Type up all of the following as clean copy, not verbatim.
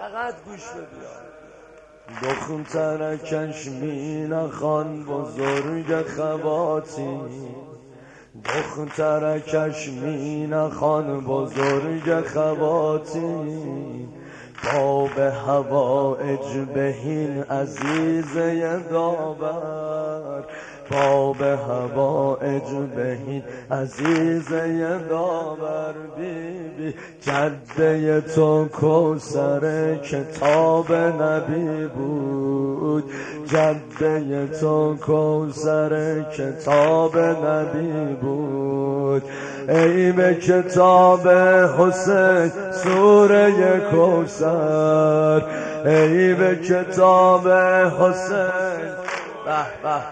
فقط گوش بده. دخترکش مینا خان بزرگ خواتین، دخترکش مینا خان بزرگ خواتین، باب حوائج بهین عزیزه داور، باب حوائج بهین عزیزه داور. بیبی جده تو کوثر کتاب نبی بود، جده تو کوثر کتاب نبی بود. ای به کتاب حسین سوره کوثر، ای به کتاب حسین. به به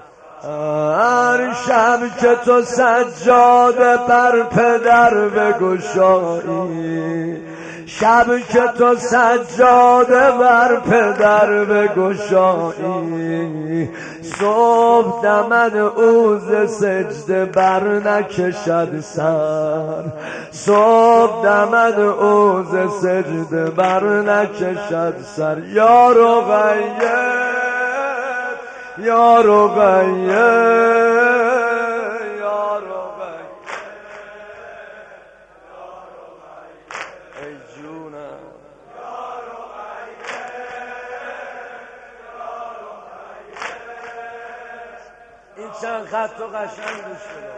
هر شب که تو سجاده بر پدر بگشایی، شب که تو سجاده بر پدر بگشایی، صبح دمن اوز سجده بر نکشد سر، صبح دمن اوز سجده بر نکشد سر. یا رقیه یا رقیه یا رقیه ای جونم یا رقیه یا رقیه. این چند خط و قشنگ گوش بده.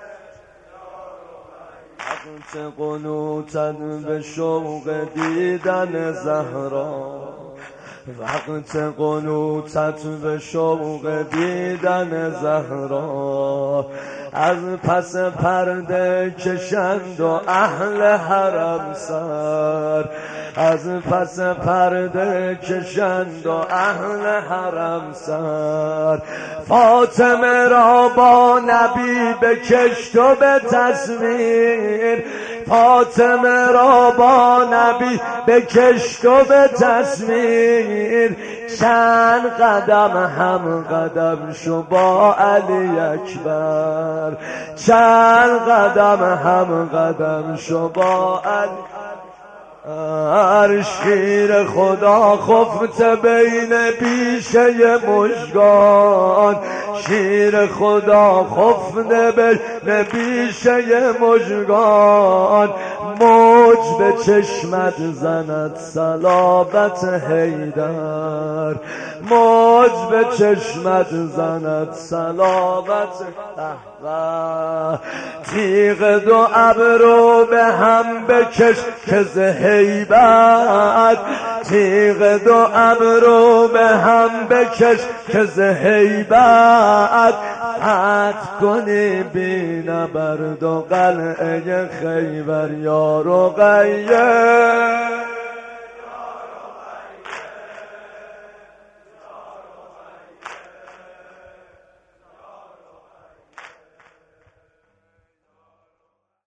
وقت قنوتن به شوق دیدن زهرا، وقت قنوتت به شوق دیدن زهرا، از پس پرده کشند و اهل حرم سر، از پس پرده کشند و اهل حرم سر. فاطمه را با نبی بکشت و به تصویر، فاطمه را با نبی بکشت و به تصویر. چند قدم هم قدم شو با علی اکبر، چند قدم هم قدم شو با علی. شیر خدا خفته بین بیشه مژگان، شیر خدا خفته بین بیشه مژگان. موج به چشمت زند صلابت حیدر، موج به چشمت زند صلابت. تیغ دو ابرو به هم بکش که ز هیبت، تیغ دو ابرو به هم بکش که ز هیبت. فتح کنی بی نبرد و قلعه خیبر. یا رقیه